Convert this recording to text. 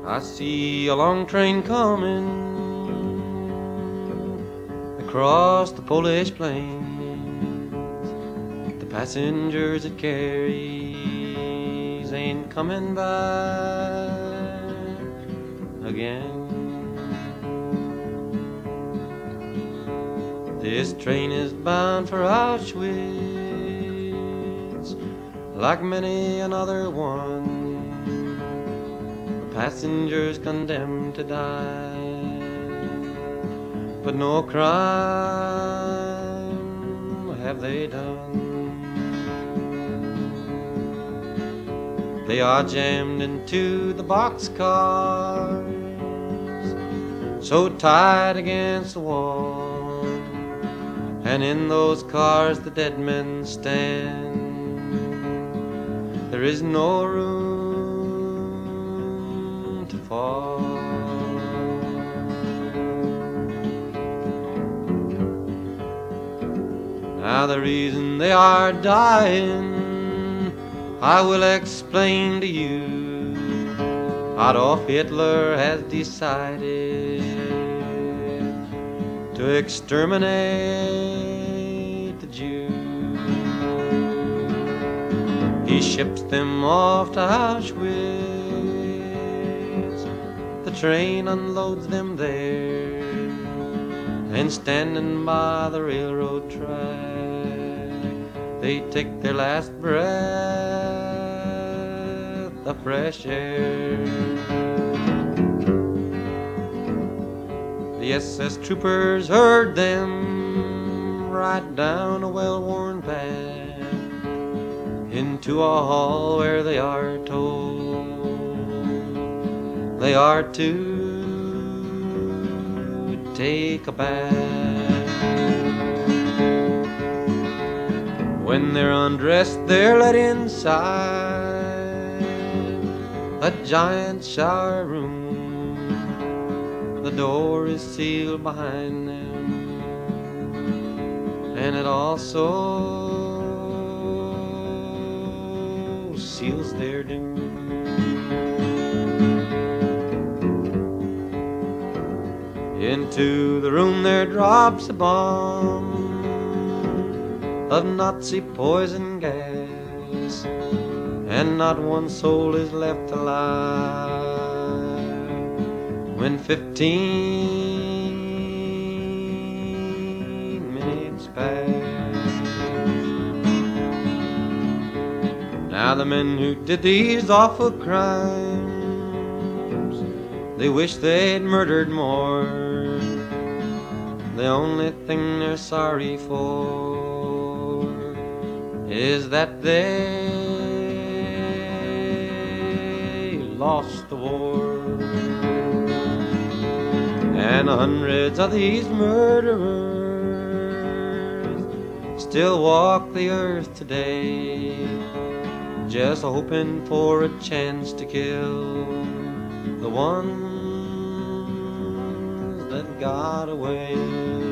I see a long train coming across the Polish plains. The passengers it carries ain't coming back again. This train is bound for Auschwitz, like many another one. Passengers condemned to die, but no crime have they done. They are jammed into the boxcars, so tight against the wall, and in those cars the dead men stand. There is no room to fall. Now the reason they are dying I will explain to you. Adolf Hitler has decided to exterminate the Jews. He ships them off to Auschwitz. The train unloads them there, and standing by the railroad track, they take their last breath of fresh air. The SS troopers herd them right down a well-worn path into a hall where they are told they are to take a bath. When they're undressed, they're let inside a giant shower room. The door is sealed behind them, and it also seals their doom. Into the room there drops a bomb of Nazi poison gas, and not one soul is left alive when 15 minutes pass. Now the men who did these awful crimes, they wish they'd murdered more. The only thing they're sorry for is that they lost the war. And hundreds of these murderers still walk the earth today, just hoping for a chance to kill the ones that got away.